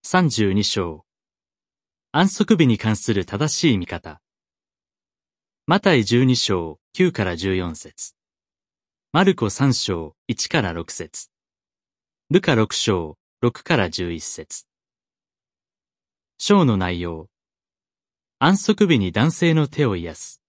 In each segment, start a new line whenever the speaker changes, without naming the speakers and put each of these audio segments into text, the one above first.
32章。安息日に関する正しい見方。マタイ12章9から14節。マルコ3章1から6節。ルカ6章6から11節。章の内容。安息日に男性の手を癒す。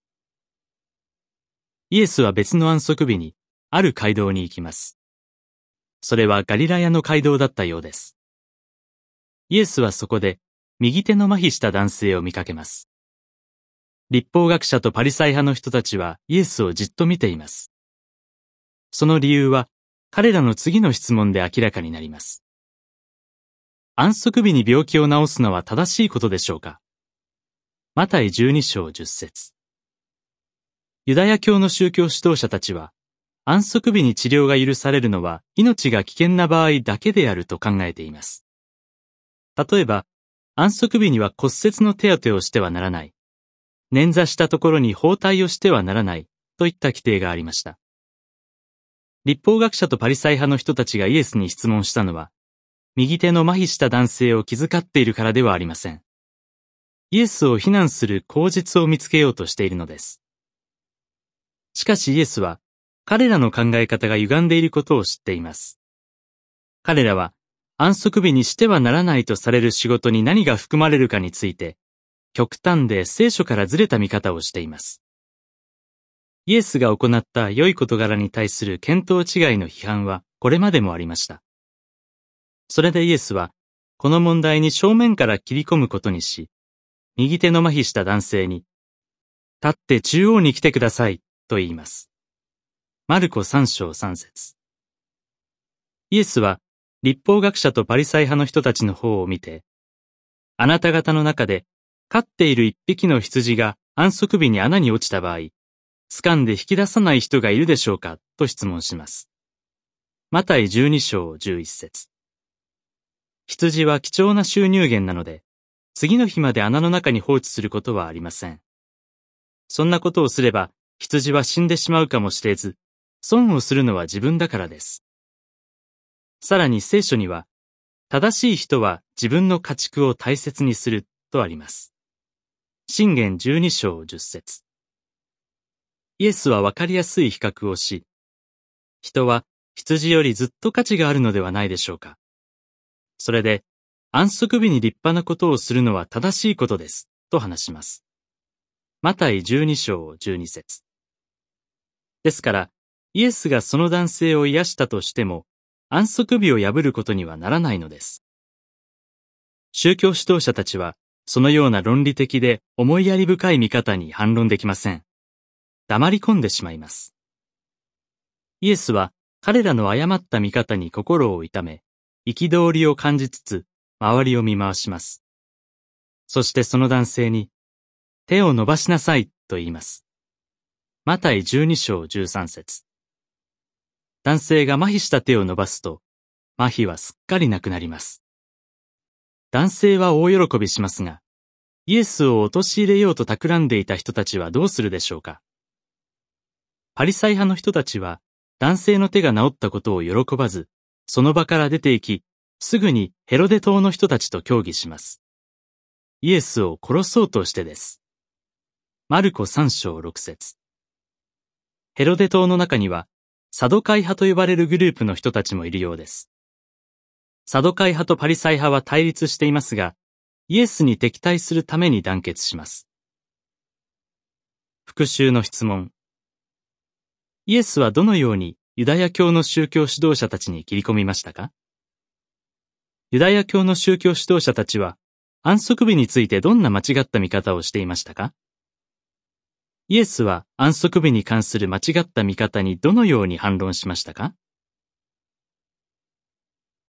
イエスは別の安息日に、ある街道に行きます。それはガリラヤの街道だったようです。イエスはそこで、右手の麻痺した男性を見かけます。律法学者とパリサイ派の人たちはイエスをじっと見ています。その理由は、彼らの次の質問で明らかになります。安息日に病気を治すのは正しいことでしょうか？マタイ12章10節。ユダヤ教の宗教指導者たちは、安息日に治療が許されるのは命が危険な場合だけであると考えています。例えば、安息日には骨折の手当てをしてはならない。捻挫したところに包帯をしてはならない。といった規定がありました。律法学者とパリサイ派の人たちがイエスに質問したのは、右手の麻痺した男性を気遣っているからではありません。イエスを非難する口実を見つけようとしているのです。しかしイエスは、彼らの考え方が歪んでいることを知っています。彼らは、安息日にしてはならないとされる仕事に何が含まれるかについて、極端で聖書からずれた見方をしています。イエスが行った良い事柄に対する見当違いの批判はこれまでもありました。それでイエスは、この問題に正面から切り込むことにし、右手の麻痺した男性に、立って中央に来てください、と言います。マルコ3章3節。イエスは、律法学者とパリサイ派の人たちの方を見て、あなた方の中で、飼っている一匹の羊が安息日に穴に落ちた場合、掴んで引き出さない人がいるでしょうかと質問します。マタイ12章11節。羊は貴重な収入源なので、次の日まで穴の中に放置することはありません。そんなことをすれば、羊は死んでしまうかもしれず、損をするのは自分だからです。さらに聖書には、正しい人は自分の家畜を大切にするとあります。箴言12章10節。イエスはわかりやすい比較をし、人は羊よりずっと価値があるのではないでしょうか。それで、安息日に立派なことをするのは正しいことです、と話します。マタイ12章12節。ですから、イエスがその男性を癒したとしても、安息日を破ることにはならないのです。宗教指導者たちは、そのような論理的で思いやり深い見方に反論できません。黙り込んでしまいます。イエスは彼らの誤った見方に心を痛め、憤りを感じつつ、周りを見回します。そしてその男性に、手を伸ばしなさいと言います。マタイ12章13節。男性が麻痺した手を伸ばすと、麻痺はすっかりなくなります。男性は大喜びしますが、イエスを陥れようと企んでいた人たちはどうするでしょうか。パリサイ派の人たちは、男性の手が治ったことを喜ばず、その場から出て行き、すぐにヘロデ島の人たちと協議します。イエスを殺そうとしてです。マルコ3章6節。ヘロデ島の中には、サドカイ派と呼ばれるグループの人たちもいるようです。サドカイ派とパリサイ派は対立していますが、イエスに敵対するために団結します。復習の質問。イエスはどのようにユダヤ教の宗教指導者たちに切り込みましたか？ユダヤ教の宗教指導者たちは、安息日についてどんな間違った見方をしていましたか？イエスは安息日に関する間違った見方にどのように反論しましたか？